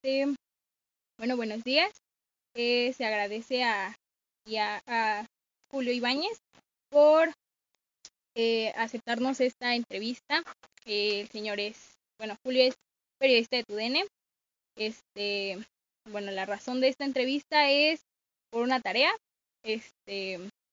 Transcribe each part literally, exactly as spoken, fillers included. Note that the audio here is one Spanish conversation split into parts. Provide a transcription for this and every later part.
Este, bueno, buenos días. Eh, se agradece a, y a, a Julio Ibáñez por eh, aceptarnos esta entrevista. Eh, el señor es, bueno, Julio es periodista de T U D N. Este, bueno, la razón de esta entrevista es por una tarea, este,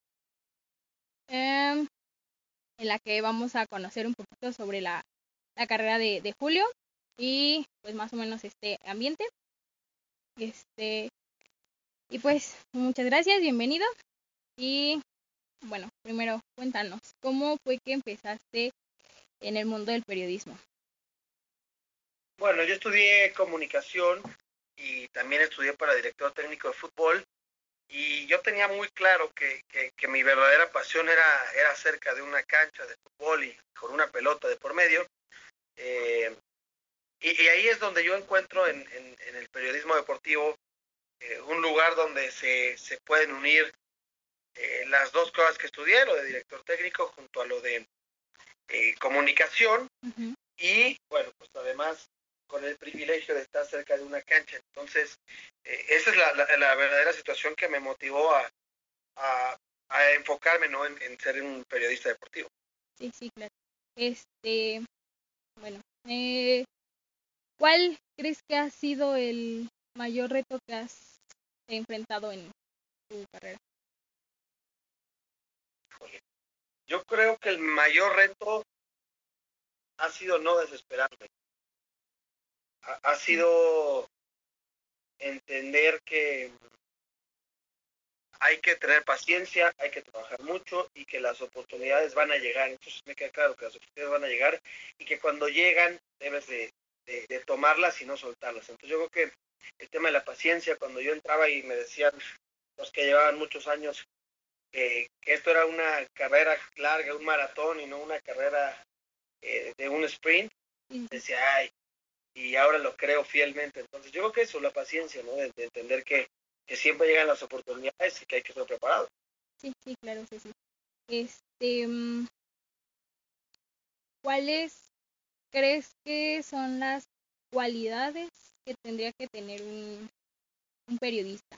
em, en la que vamos a conocer un poquito sobre la, la carrera de, de Julio y pues más o menos este ambiente. Este, y pues muchas gracias, bienvenido. Y bueno, primero cuéntanos, ¿cómo fue que empezaste en el mundo del periodismo? Bueno, yo estudié comunicación y también estudié para director técnico de fútbol y yo tenía muy claro que, que, que mi verdadera pasión era, era cerca de una cancha de fútbol y con una pelota de por medio. Eh, y, y ahí es donde yo encuentro en, en, en el periodismo deportivo eh, un lugar donde se, se pueden unir eh, las dos cosas que estudié, lo de director técnico junto a lo de eh, comunicación. Uh-huh. Y bueno, pues además con el privilegio de estar cerca de una cancha. Entonces, eh, esa es la, la, la, verdadera situación que me motivó a, a, a enfocarme, ¿no? en, en ser un periodista deportivo. Sí, sí, claro. Este, bueno, eh, ¿cuál crees que ha sido el mayor reto que has enfrentado en tu carrera? Yo creo que el mayor reto ha sido no desesperarme. Ha, ha sido entender que hay que tener paciencia, hay que trabajar mucho y que las oportunidades van a llegar. Entonces me queda claro que las oportunidades van a llegar y que cuando llegan debes de, de, de tomarlas y no soltarlas. Entonces yo creo que el tema de la paciencia, cuando yo entraba y me decían los que llevaban muchos años que, que esto era una carrera larga, un maratón y no una carrera eh, de un sprint, Sí, sí. decía, ay, y ahora lo creo fielmente. Entonces yo creo que eso, la paciencia, ¿no? De, de entender que, que siempre llegan las oportunidades y que hay que estar preparado. Sí, sí, claro, sí, sí. Este, ¿cuáles crees que son las cualidades que tendría que tener un, un periodista?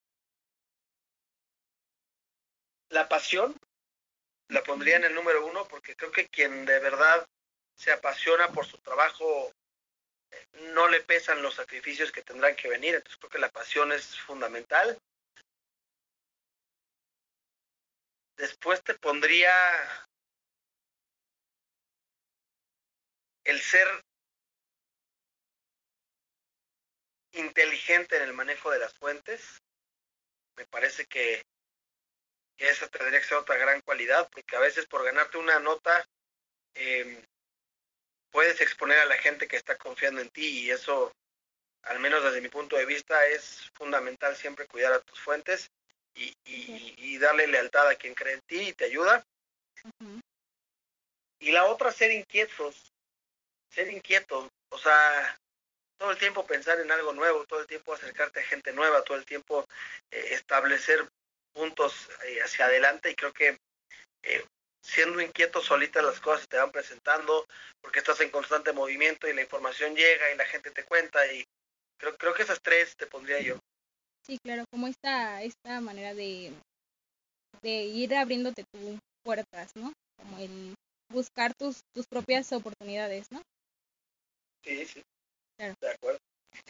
La pasión la pondría en el número uno porque creo que quien de verdad se apasiona por su trabajo no le pesan los sacrificios que tendrán que venir. Entonces creo que la pasión es fundamental. Después te pondría el ser inteligente en el manejo de las fuentes. Me parece que, que esa tendría que ser otra gran cualidad, porque a veces por ganarte una nota eh, puedes exponer a la gente que está confiando en ti y eso, al menos desde mi punto de vista, es fundamental siempre cuidar a tus fuentes y, y, y darle lealtad a quien cree en ti y te ayuda. Uh-huh. Y la otra, ser inquietos, ser inquietos, o sea, todo el tiempo pensar en algo nuevo, todo el tiempo acercarte a gente nueva, todo el tiempo eh, establecer puntos eh, hacia adelante y creo que eh, siendo inquieto solitas las cosas te van presentando porque estás en constante movimiento y la información llega y la gente te cuenta y creo, creo que esas tres te pondría yo. Sí, claro, como esta, esta manera de, de ir abriéndote tus puertas, ¿no? Como el buscar tus, tus propias oportunidades, ¿no? Sí, sí, Claro. de acuerdo.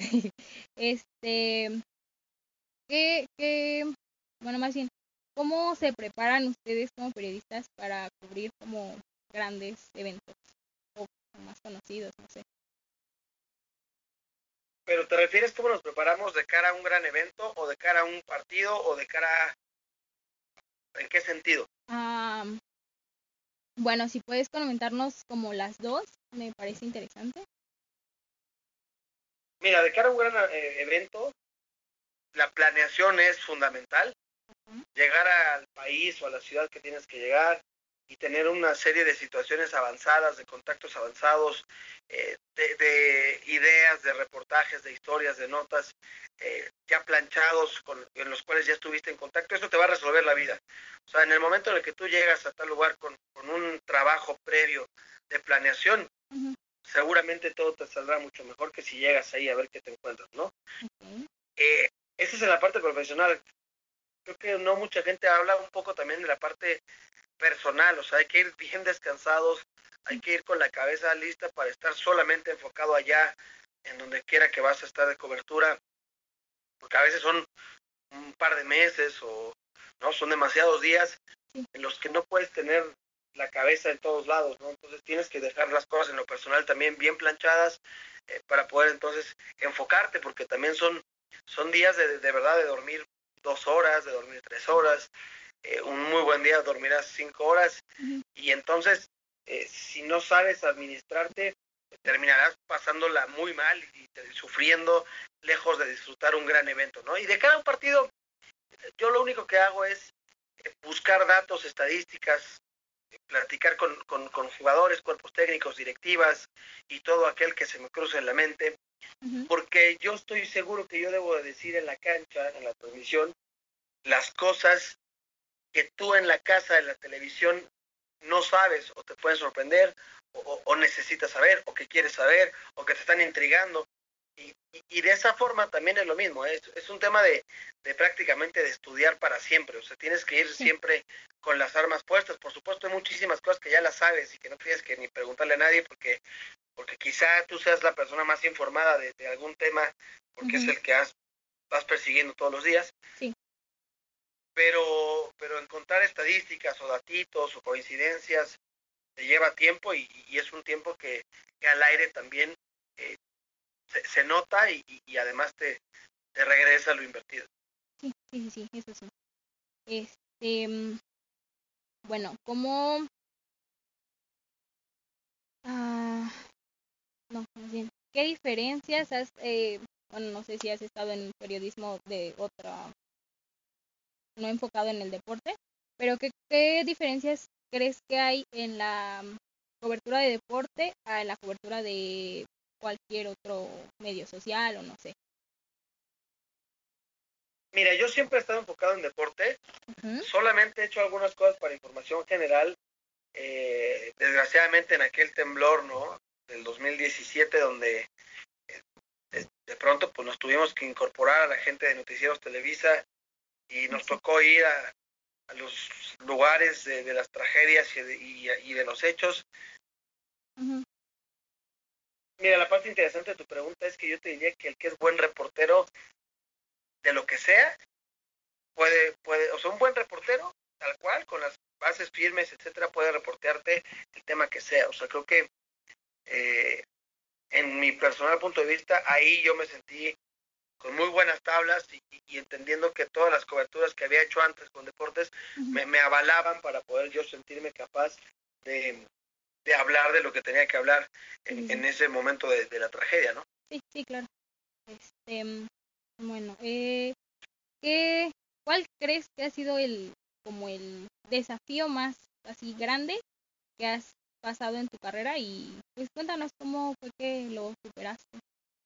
Este, ¿qué, qué, bueno, más bien, ¿cómo se preparan ustedes como periodistas para cubrir como grandes eventos o más conocidos, no sé? Pero ¿te refieres cómo nos preparamos de cara a un gran evento o de cara a un partido o de cara a... ¿En qué sentido? Ah, bueno, si puedes comentarnos como las dos, me parece interesante. Mira, de cara a un gran eh, evento, la planeación es fundamental. Uh-huh. Llegar al país o a la ciudad que tienes que llegar y tener una serie de situaciones avanzadas, de contactos avanzados, eh, de, de ideas, de reportajes, de historias, de notas eh, ya planchados con, en los cuales ya estuviste en contacto, eso te va a resolver la vida. O sea, en el momento en el que tú llegas a tal lugar con, con un trabajo previo de planeación, uh-huh. seguramente todo te saldrá mucho mejor que si llegas ahí a ver qué te encuentras, ¿no? Okay. Eh, esa es en la parte profesional. Creo que no mucha gente habla un poco también de la parte personal, o sea, hay que ir bien descansados, hay que ir con la cabeza lista para estar solamente enfocado allá, en donde quiera que vas a estar de cobertura, porque a veces son un par de meses o no son demasiados días en los que no puedes tener la cabeza en todos lados, ¿no? Entonces tienes que dejar las cosas en lo personal también bien planchadas eh, para poder entonces enfocarte, porque también son, son días de, de verdad de dormir dos horas, de dormir tres horas, eh, un muy buen día dormirás cinco horas uh-huh. Y entonces eh, si no sabes administrarte terminarás pasándola muy mal y, y sufriendo lejos de disfrutar un gran evento, ¿no? Y de cada partido yo lo único que hago es buscar datos, estadísticas, platicar con, con, con jugadores, cuerpos técnicos, directivas y todo aquel que se me cruce en la mente, uh-huh. Porque yo estoy seguro que yo debo de decir en la cancha, en la transmisión, las cosas que tú en la casa, en la televisión, no sabes o te pueden sorprender o, o necesitas saber o que quieres saber o que te están intrigando. Y, y, y de esa forma también es lo mismo, ¿eh? es, es un tema de, de prácticamente de estudiar para siempre, o sea, tienes que ir sí. siempre con las armas puestas. Por supuesto hay muchísimas cosas que ya las sabes y que no tienes que ni preguntarle a nadie porque, porque quizá tú seas la persona más informada de, de algún tema porque uh-huh. es el que has, vas persiguiendo todos los días. Sí. Pero, pero encontrar estadísticas o datitos o coincidencias te lleva tiempo y, y es un tiempo que, que al aire también eh, se, se nota y, y además te, te regresa lo invertido. Sí, sí, sí, eso sí. Este, bueno, ¿cómo? Ah, no, más bien, ¿qué diferencias has, eh, bueno, no sé si has estado en periodismo de otra, no enfocado en el deporte, pero ¿qué, qué diferencias crees que hay en la cobertura de deporte a la cobertura de cualquier otro medio social o no sé? Mira, yo siempre he estado enfocado en deporte, uh-huh. Solamente he hecho algunas cosas para información general, eh, desgraciadamente en aquel temblor, ¿no?, del dos mil diecisiete, donde eh, de pronto pues nos tuvimos que incorporar a la gente de Noticieros Televisa y nos uh-huh. tocó ir a, a los lugares de, de las tragedias y de, y, y de los hechos. Uh-huh. Mira, la parte interesante de tu pregunta es que yo te diría que el que es buen reportero de lo que sea, puede, puede, o sea, un buen reportero, tal cual, con las bases firmes, etcétera, puede reportearte el tema que sea. O sea, creo que eh, en mi personal punto de vista, ahí yo me sentí con muy buenas tablas y, y entendiendo que todas las coberturas que había hecho antes con deportes uh-huh. me, me avalaban para poder yo sentirme capaz de, de hablar de lo que tenía que hablar en, uh-huh. en ese momento de, de la tragedia, ¿no? Sí, sí, claro. Este, bueno, eh, ¿qué, ¿cuál crees que ha sido el como el desafío más así grande que has pasado en tu carrera? Y pues cuéntanos cómo fue que lo superaste.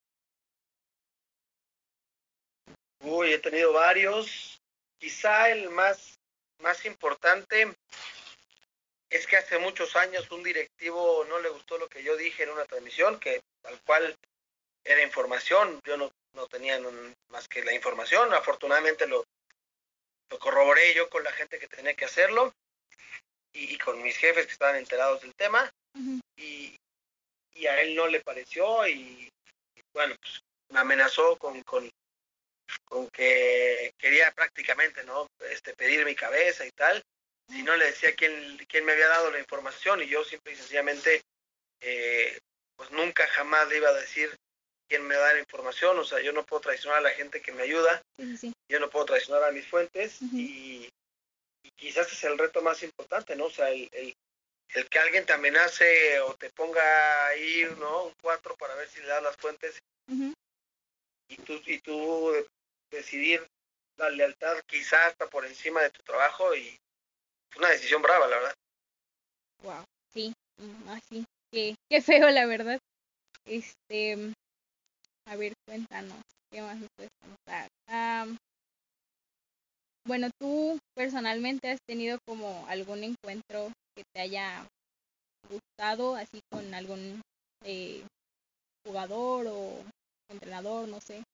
Uy, he tenido varios. Quizá el más, más importante es que hace muchos años un directivo no le gustó lo que yo dije en una transmisión, que tal cual era información, yo no, no tenía más que la información, afortunadamente lo, lo corroboré yo con la gente que tenía que hacerlo y, y con mis jefes que estaban enterados del tema, uh-huh. y, y a él no le pareció y, y bueno, pues me amenazó con, con, con que quería prácticamente, ¿no?, este, pedir mi cabeza y tal, si no le decía quién, quién me había dado la información, y yo simple y sencillamente eh, pues nunca jamás le iba a decir quién me da la información. O sea, yo no puedo traicionar a la gente que me ayuda, sí, sí. Yo no puedo traicionar a mis fuentes, uh-huh. y, y quizás es el reto más importante, ¿no? O sea, el, el, el que alguien te amenace o te ponga ahí, ¿no?, un cuatro para ver si le das las fuentes, uh-huh. y tú, y tú decidir la lealtad quizás hasta por encima de tu trabajo, y es una decisión brava, la verdad. Wow, sí, así, qué, qué feo, la verdad. Este, a ver, cuéntanos, ¿qué más me puedes contar? Um, bueno, ¿tú personalmente has tenido como algún encuentro que te haya gustado, así con algún eh, jugador o entrenador, no sé.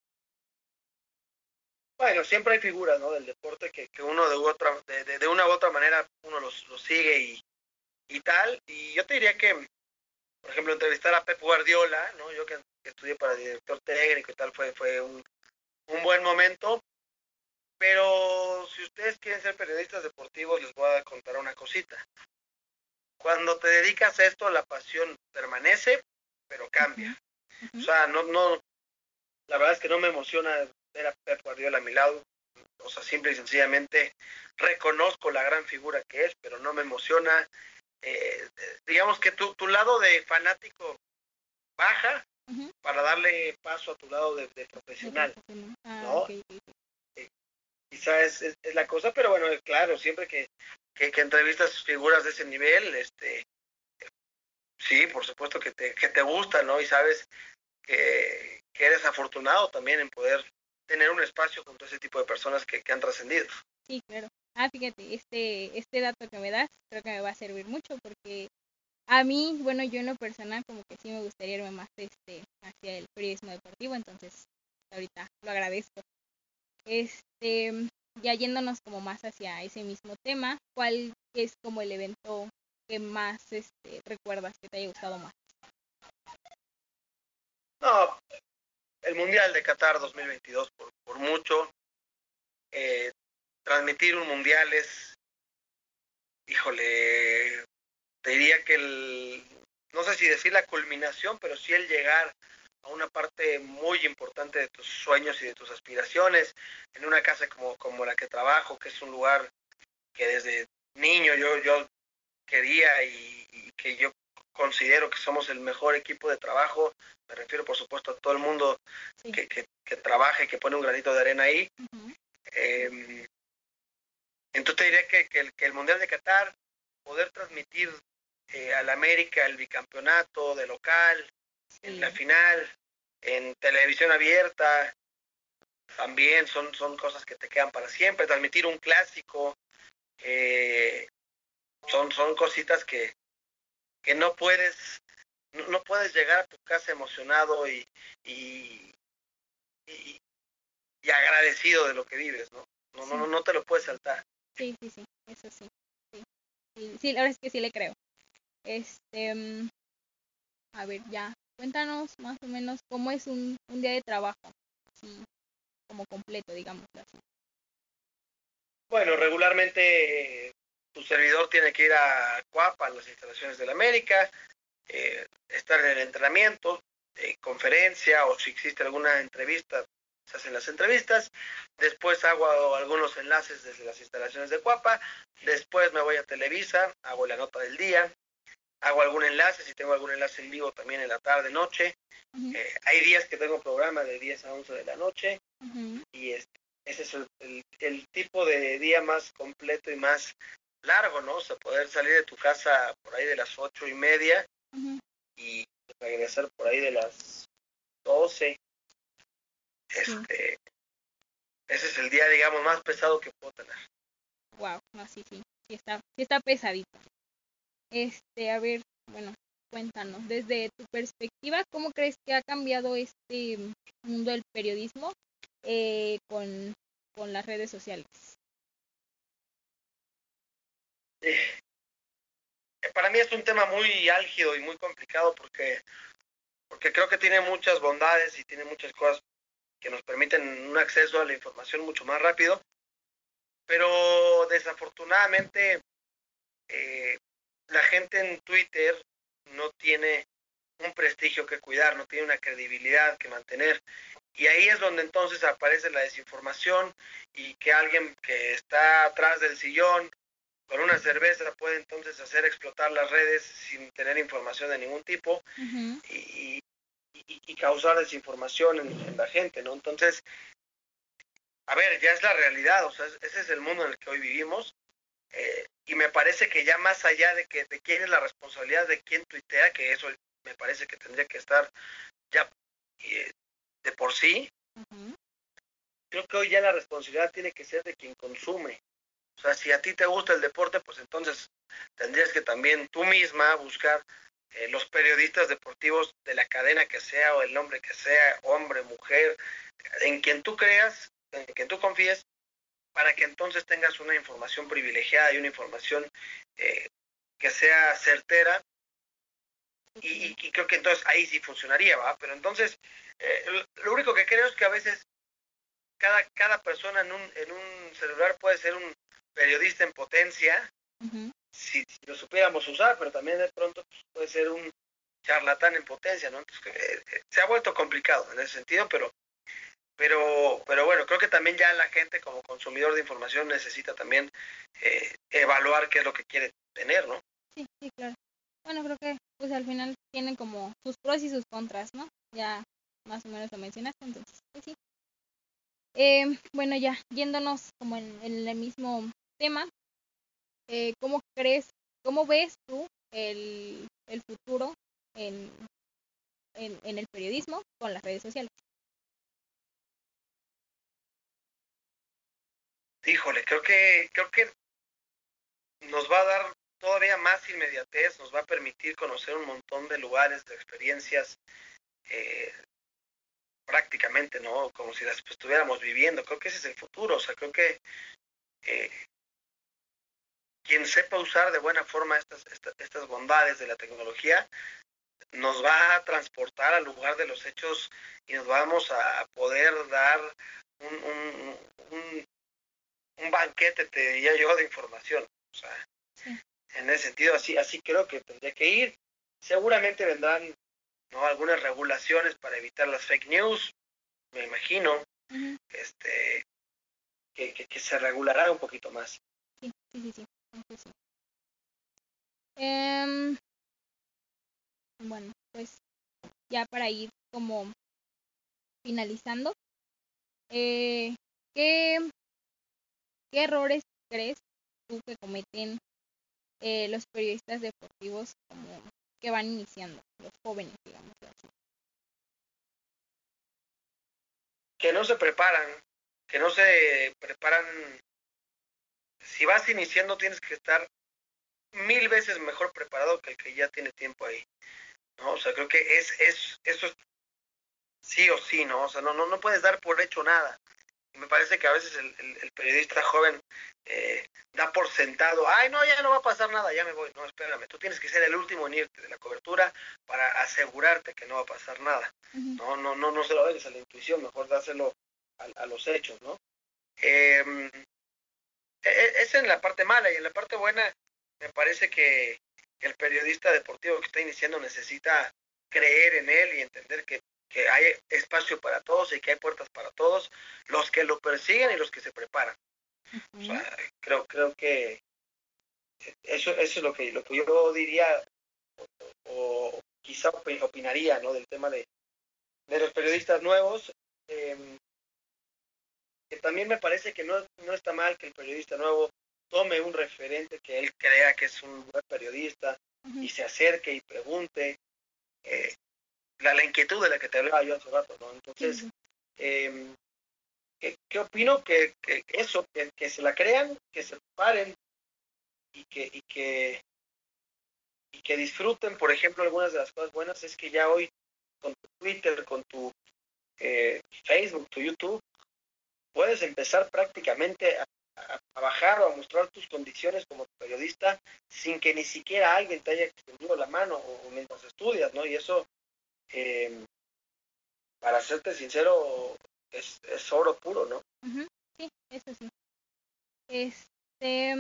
Bueno, siempre hay figuras, ¿no? Del deporte que, que uno de, u otra, de, de, de una u otra manera uno los, los sigue y, y tal. Y yo te diría que, por ejemplo, entrevistar a Pep Guardiola, ¿no? Yo que, que estudié para director técnico y tal, fue, fue un, un buen momento. Pero si ustedes quieren ser periodistas deportivos, les voy a contar una cosita. Cuando te dedicas a esto, la pasión permanece, pero cambia. Uh-huh. O sea, no, no, la verdad es que no me emociona ver a Pep Guardiola a mi lado. O sea, simple y sencillamente reconozco la gran figura que es, pero no me emociona. Eh, digamos que tu, tu lado de fanático baja uh-huh. para darle paso a tu lado de, de profesional, ah, ¿no? Okay, okay. Eh, quizá es, es, es la cosa, pero bueno, claro, siempre que, que, que entrevistas figuras de ese nivel, este, sí, por supuesto que te, que te gusta, ¿no? Y sabes que, que eres afortunado también en poder tener un espacio con todo ese tipo de personas que, que han trascendido. Sí, claro. Ah, fíjate, este, este dato que me das creo que me va a servir mucho porque a mí, bueno, yo en lo personal como que sí me gustaría irme más este, hacia el periodismo deportivo, entonces ahorita lo agradezco. Este, ya yéndonos como más hacia ese mismo tema, ¿cuál es como el evento que más este, recuerdas que te haya gustado más? No, el Mundial de Qatar dos mil veintidós por, por mucho. Eh, transmitir un Mundial es, híjole, te diría que el, no sé si decir la culminación, pero sí el llegar a una parte muy importante de tus sueños y de tus aspiraciones, en una casa como, como la que trabajo, que es un lugar que desde niño yo, yo quería y, y que yo considero que somos el mejor equipo de trabajo. Me refiero, por supuesto, a todo el mundo sí. que, que, que trabaja y que pone un granito de arena ahí. Uh-huh. Eh, entonces te diría que, que, el, que el Mundial de Qatar, poder transmitir eh, al América el bicampeonato de local, sí. en la final, en televisión abierta, también son, son cosas que te quedan para siempre. Transmitir un clásico, eh, son, son cositas que, que no puedes no, no puedes llegar a tu casa emocionado y, y, y, y agradecido de lo que vives, ¿no? No, sí. no, no te lo puedes saltar. Sí, sí, sí, eso sí. Sí, sí, sí, la verdad es que sí le creo. Este, um, a ver, ya, cuéntanos más o menos cómo es un, un día de trabajo, así como completo, digamos así. Bueno, regularmente tu servidor tiene que ir a Cuapa, a las instalaciones de la América, eh, estar en el entrenamiento, eh, conferencia o si existe alguna entrevista, se hacen las entrevistas, después hago algunos enlaces desde las instalaciones de Cuapa, después me voy a Televisa, hago la nota del día, hago algún enlace, si tengo algún enlace en vivo también en la tarde, noche, uh-huh. eh, hay días que tengo programa de diez a once de la noche, uh-huh. y este, ese es el, el, el tipo de día más completo y más largo, ¿no? O sea, poder salir de tu casa por ahí de las ocho y media, uh-huh. y regresar por ahí de las doce. Este, sí. Ese es el día, digamos, más pesado que puedo tener. Wow, no, sí, sí, sí está, sí está pesadito. Este, a ver, bueno, cuéntanos, desde tu perspectiva, ¿cómo crees que ha cambiado este mundo del periodismo eh, con, con las redes sociales? Eh, para mí es un tema muy álgido y muy complicado porque porque creo que tiene muchas bondades y tiene muchas cosas que nos permiten un acceso a la información mucho más rápido, pero desafortunadamente eh, la gente en Twitter no tiene un prestigio que cuidar, no tiene una credibilidad que mantener, y ahí es donde entonces aparece la desinformación y que alguien que está atrás del sillón con una cerveza puede entonces hacer explotar las redes sin tener información de ningún tipo, uh-huh. y, y, y causar desinformación en, en la gente, ¿no? Entonces, a ver, ya es la realidad, o sea, ese es el mundo en el que hoy vivimos, eh, y me parece que ya más allá de que de quién es la responsabilidad de quién tuitea, que eso me parece que tendría que estar ya eh, de por sí, uh-huh. creo que hoy ya la responsabilidad tiene que ser de quien consume. O sea, si a ti te gusta el deporte, pues entonces tendrías que también tú misma buscar eh, los periodistas deportivos de la cadena que sea o el nombre que sea, hombre, mujer, en quien tú creas, en quien tú confíes, para que entonces tengas una información privilegiada y una información eh, que sea certera y, y, creo que entonces ahí sí funcionaría, ¿va? Pero entonces eh, lo único que creo es que a veces cada, cada persona en un, en un celular puede ser un periodista en potencia, uh-huh. si, si lo supiéramos usar, pero también de pronto pues, puede ser un charlatán en potencia, ¿no? Entonces, eh, eh, se ha vuelto complicado en ese sentido, pero pero pero bueno, creo que también ya la gente como consumidor de información necesita también eh, evaluar qué es lo que quiere tener, ¿no? Sí, sí, claro. Bueno, creo que pues al final tienen como sus pros y sus contras, ¿no? Ya más o menos lo mencionaste, entonces, pues sí. Eh, bueno, ya yéndonos como en, en el mismo tema, eh, ¿cómo crees, cómo ves tú el, el futuro en, en, en el periodismo con las redes sociales? Híjole, creo que creo que nos va a dar todavía más inmediatez, nos va a permitir conocer un montón de lugares, de experiencias, eh, prácticamente, ¿no? Como si las estuviéramos viviendo. Creo que ese es el futuro, o sea, creo que eh, quien sepa usar de buena forma estas, estas, estas bondades de la tecnología, nos va a transportar al lugar de los hechos y nos vamos a poder dar un, un, un, un banquete, te diría yo, de información. O sea, sí. En ese sentido, así, así creo que tendría que ir. Seguramente vendrán, ¿no?, algunas regulaciones para evitar las fake news, me imagino, uh-huh. este, que, que, que se regulará un poquito más. Sí, sí, sí, sí. sí, sí. Um, bueno, pues ya para ir como finalizando, eh, ¿qué, ¿qué errores crees tú que cometen eh, los periodistas deportivos como que van iniciando, los jóvenes, digamos así? Que no se preparan, que no se preparan. Si vas iniciando tienes que estar mil veces mejor preparado que el que ya tiene tiempo ahí, ¿no? O sea, creo que es, es, eso es sí o sí, ¿no? O sea, no, no, no puedes dar por hecho nada. Y me parece que a veces el, el, el periodista joven eh, da por sentado, ay, no, ya no va a pasar nada, ya me voy. No, espérame, tú tienes que ser el último en irte de la cobertura para asegurarte que no va a pasar nada. Uh-huh. No, no, no, no se lo dejes a la intuición, mejor dáselo a, a los hechos, ¿no? Eh, es en la parte mala, y en la parte buena me parece que el periodista deportivo que está iniciando necesita creer en él y entender que, que hay espacio para todos y que hay puertas para todos, los que lo persiguen y los que se preparan. Uh-huh. O sea, creo, creo que eso, eso es lo que, lo que yo diría o, o quizá opinaría, ¿no?, del tema de, de los periodistas nuevos. Eh, que también me parece que no, no está mal que el periodista nuevo tome un referente que él crea que es un buen periodista, uh-huh, y se acerque y pregunte, eh, la, la inquietud de la que te hablaba yo hace rato, ¿no? Entonces, uh-huh, eh, ¿qué, ¿qué opino? Que, que eso, que, que se la crean, que se preparen y que, y que y que disfruten. Por ejemplo, algunas de las cosas buenas es que ya hoy con tu Twitter, con tu eh, Facebook, tu YouTube, puedes empezar prácticamente a, a, a bajar o a mostrar tus condiciones como periodista sin que ni siquiera alguien te haya extendido la mano o, o mientras estudias, ¿no? Y eso, eh, para serte sincero, es, es oro puro, ¿no? Uh-huh. Sí, eso sí. Este,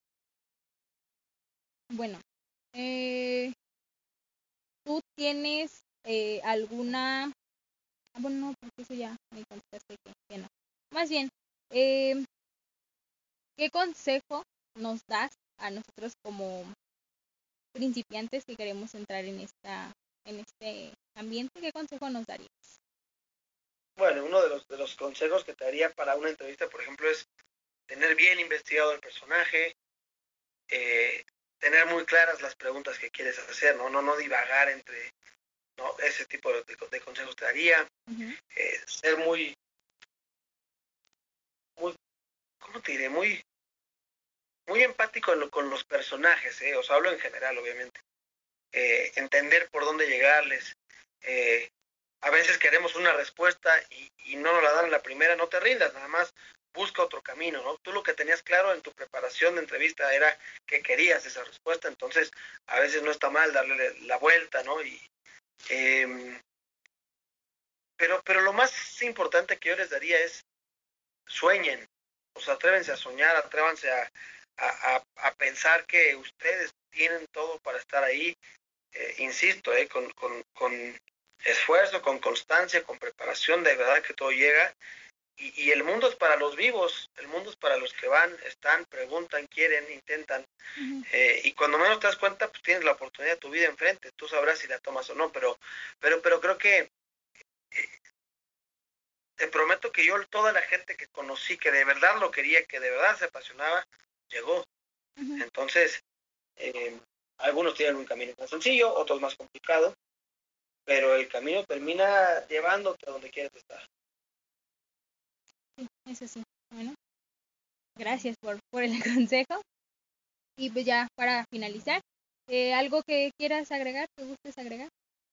bueno, eh, ¿tú tienes eh, alguna... Ah, bueno, no, porque eso ya me contestaste que, que no. Más bien, eh, ¿qué consejo nos das a nosotros como principiantes que queremos entrar en esta en este ambiente? ¿Qué consejo nos darías? Bueno, uno de los, de los consejos que te daría para una entrevista, por ejemplo, es tener bien investigado el personaje, eh, tener muy claras las preguntas que quieres hacer, no, no, no divagar entre, no, ese tipo de, de consejos te daría, uh-huh, eh, ser muy, muy, ¿cómo te diré? Muy, muy empático en lo, con los personajes, ¿eh? O sea, hablo en general, obviamente. eh, entender por dónde llegarles. Eh, a veces queremos una respuesta y, y no nos la dan en la primera, no te rindas, nada más busca otro camino, ¿no? Tú lo que tenías claro en tu preparación de entrevista era que querías esa respuesta, entonces a veces no está mal darle la vuelta, ¿no? Y, eh, pero, pero lo más importante que yo les daría es sueñen, o sea, atrévense a soñar, atrévanse a, a, a, a pensar que ustedes tienen todo para estar ahí, eh, insisto, eh, con, con, con esfuerzo, con constancia, con preparación, de verdad que todo llega. Y, y el mundo es para los vivos, el mundo es para los que van, están, preguntan, quieren, intentan. Uh-huh. Eh, y cuando menos te das cuenta, pues tienes la oportunidad de tu vida enfrente. Tú sabrás si la tomas o no, pero, pero, pero creo que eh, te prometo que yo, toda la gente que conocí, que de verdad lo quería, que de verdad se apasionaba, llegó. Uh-huh. Entonces, eh, algunos tienen un camino más sencillo, otros más complicado, pero el camino termina llevándote a donde quieres estar. Sí, eso sí. Bueno, gracias por, por el consejo. Y pues ya para finalizar, eh, ¿algo que quieras agregar, te gustes agregar?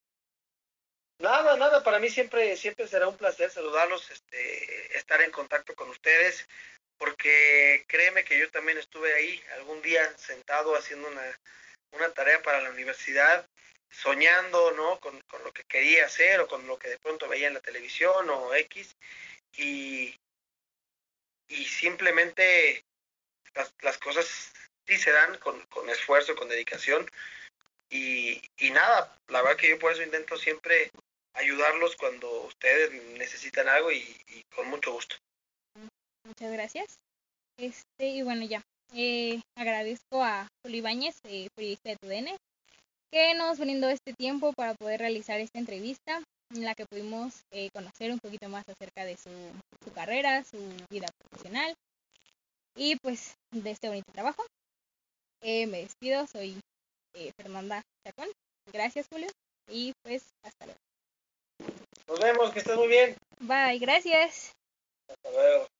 Nada, nada, para mí siempre, siempre será un placer saludarlos, este, estar en contacto con ustedes, porque créeme que yo también estuve ahí algún día sentado haciendo una, una tarea para la universidad, soñando, ¿no? Con, con lo que quería hacer o con lo que de pronto veía en la televisión o X, y, y simplemente las, las cosas sí se dan con, con esfuerzo, con dedicación, y, y nada, la verdad que yo por eso intento siempre ayudarlos cuando ustedes necesitan algo y, y con mucho gusto. Muchas gracias. Este, y bueno, ya. Eh, agradezco a Julio Ibáñez, eh, periodista de T U D N, que nos brindó este tiempo para poder realizar esta entrevista en la que pudimos eh, conocer un poquito más acerca de su, su carrera, su vida profesional y pues de este bonito trabajo. Eh, me despido, soy eh, Fernanda Chacón. Gracias, Julio, y pues hasta luego. Nos vemos, que estés muy bien. Bye, gracias. Hasta luego.